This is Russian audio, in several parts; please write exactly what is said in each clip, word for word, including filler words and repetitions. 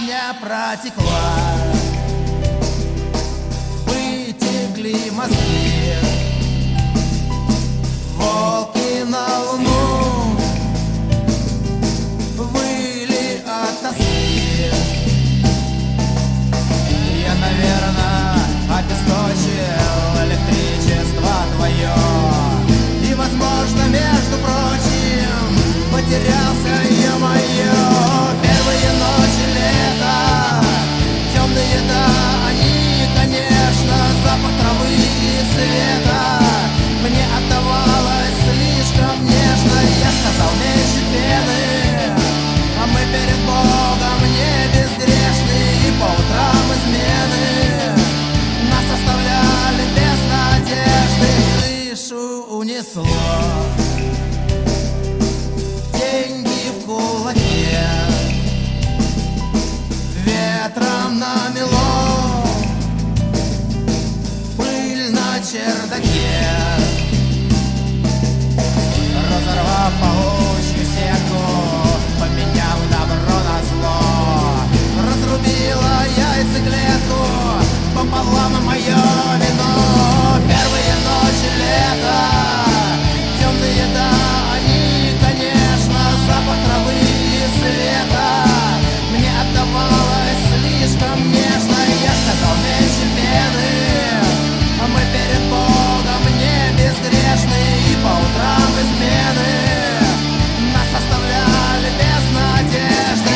Башня протекла, вытекли мозги, волки на луну выли от тоски. Я, наверное, обесточил электричество твое, и, возможно, между прочим, потерялся, ё-моё. Первые ночи лета, темные, да, они, конечно, запах травы и света мне отдавалось слишком нежно. Я сказал: меньше пены, а мы перед Богом не безгрешны, и по утрам измены нас оставляли без надежды. Крышу унесло, деньги в кулаке, ветром намело пыль на чердаке. Разорвав паучью сетку, поменяв добро на зло, разрубила яйцеклетку пополам мое вино. Первые ночи лета, темные, да, они, конечно, запах травы и света мне отдавалось слишком нежно. Я сказал: меньше пены, а мы перед Богом не безгрешны, и по утрам измены нас оставляли без надежды.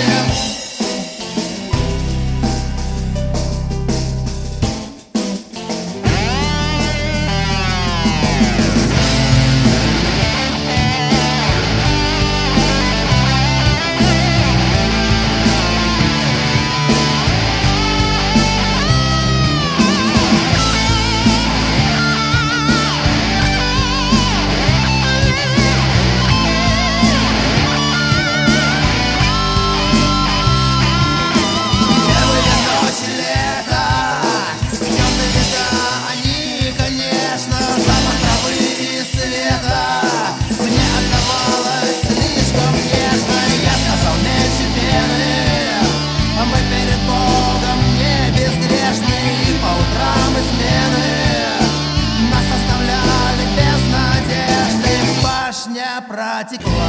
Протекла,